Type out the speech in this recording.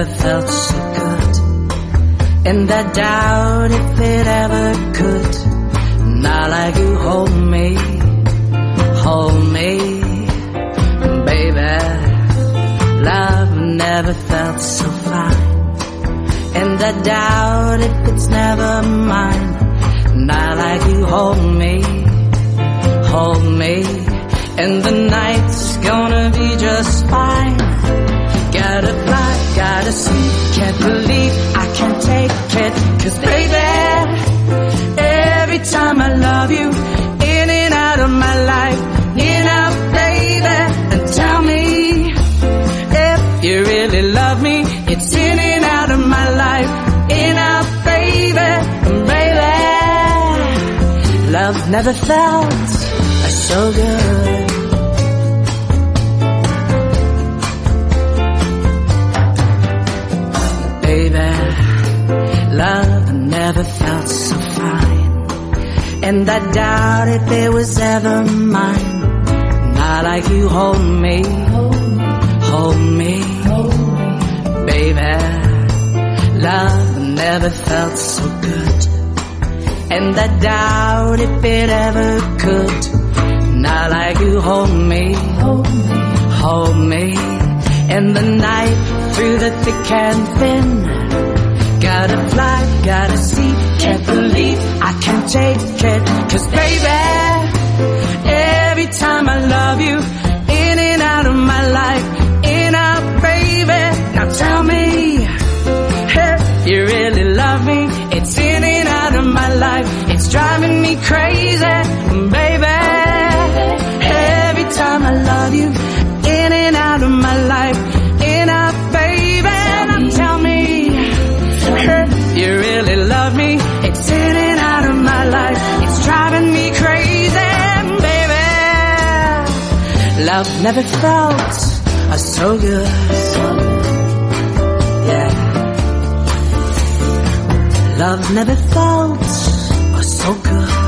never felt so good, and I doubt if it ever could. Not like you hold me, baby. Love never felt so fine, and I doubt if it's never mine. Not like you hold me, and the night's gonna be just fine. Gotta fly, gotta see, can't believe I can't take it. 'Cause baby, every time I love you, in and out of my life, in out, baby. And tell me if you really love me, it's in and out of my life, in out, baby. And baby, love never felt so good. Baby, love never felt so fine, and I doubt if it was ever mine. Not like you hold me, baby. Love never felt so good, and I doubt if it ever could. Not like you hold me, in the night, through the thick and thin. Gotta fly, gotta see, can't believe I can't take it. 'Cause baby, every time I love you, in and out of my life, in out, baby. Now tell me, hey, you really love me, it's in and out of my life, it's driving me crazy, baby. Every time I love you, in and out of my life, in out, baby. Now tell me, hey, you really love me, it's in and out of my life, it's driving me crazy, baby. Love never felt so good, yeah. Love never felt so good.